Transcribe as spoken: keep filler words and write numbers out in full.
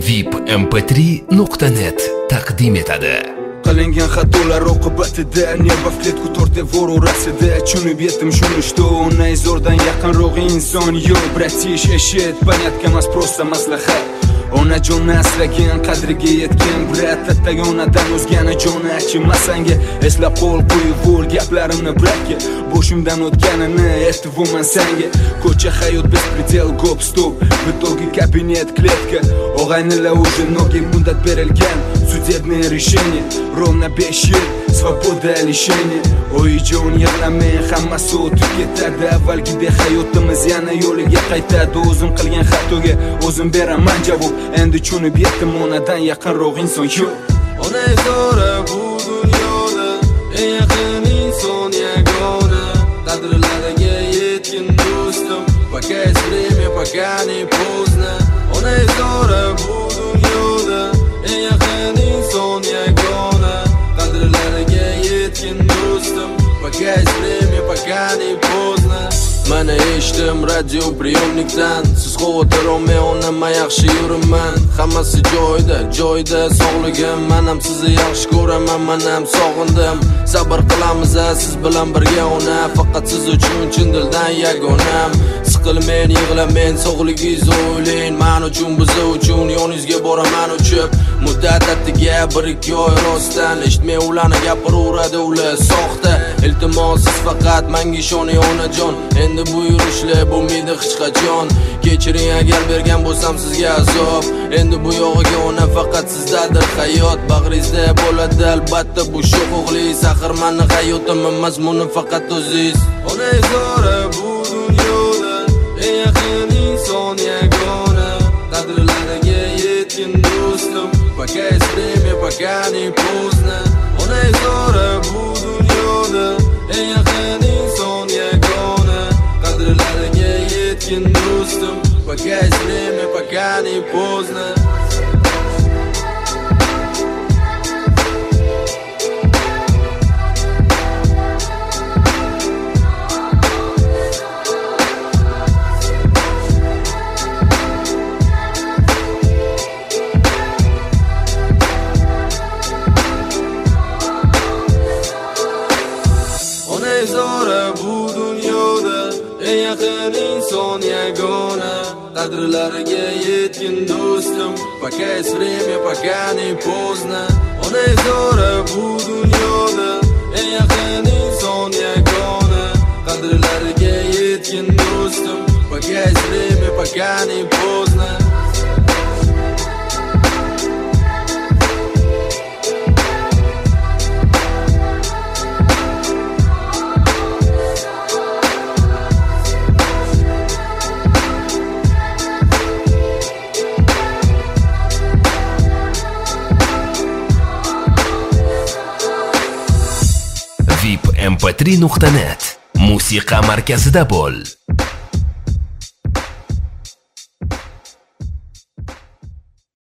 vip m p три nuqta net taqdim etadi. Qilingan xatolar oqibatida nerv kletku tortevor orasida tushunib yetdim shuni что naizordan yaqinroq inson yo'q. Bratish eshit, понятка emas, просто maslahat. Onajon asragan qadriga yetgan brat, onadan o'zgani joni achimasanga. Eslab qol qo'yib bo'l gaplarimni bratga, boshimdan o'tganini aytibman senga. Ko'cha hayot bespredel, гоп стоп, в итоге кабинет клетка. Og'aynilar уже ноги muddat berilgan, судебное решение ровно besh yil svoboda lishение. Oyijon yig'lamay, hammasi o'tib ketadi. Avvalgidek hayotimiz yana yo'liga qaytadi. O'zim qilgan xatoga o'zim beraman javob. Endi tushunib yetdim, onadan yaqinroq inson yo'q. Ona izora bu dunyoda eng yaqin inson yagona. Qadrlariga yetgin do'stim, пока есть время, пока не поздно. Ona izora bu dunyoda eng yaqin inson yagona. Qadrlariga yetgin do'stim, пока есть время, пока не поздно. Mana eshitdim radio priyomnikdan, siz xavotir olmay, onam yaxshi yuraman. Hammasi joyida, joyida sog'ligim, men ham sizni yaxshi ko'raman, men ham sog'indim. Sabr qilamiz siz bilan birga ona, faqat siz uchun chin dildan yagonam. Siqilmang, yig'lamang, sog'ligingizni o'ylang, men uchun, biz uchun yoningizga boraman uchib. Muddat atiga bir ikki oy rostdan eshitmay ularni gapiraveradi, ular soxta. Iltimos siz faqat menga ishoning onajon, endi bu yurishlar bo'lmaydi hech qachon. Kechiring agar bergan bo'lsam sizga azob. Endi bu yog'iga ona faqat sizdadir hayot. Bag'ringizda bo'ladi albatta bu sho'x o'g'li saxir, meni hayotim mazmuni faqat o'zingiz. Ona izora bu dunyoda eng yaqin inson yagona. Qadrlariga yetgin do'stim, пока есть время, пока не поздно. Ona izora bu dunyoda eng yaqin inson yagona. Qadrlariga yetgin do'stim, пока есть время, пока не поздно. Ona izora bu dunyoda eng yaqin inson yagona. Qadrlariga yetgin do'stim, пока есть время, пока не поздно. Ona izora bu dunyoda eng yaqin inson yagona. Qadrlariga yetgin do'stim, пока есть время, пока не поздно. vip m p три nuqta net musiqa markazida bo'l.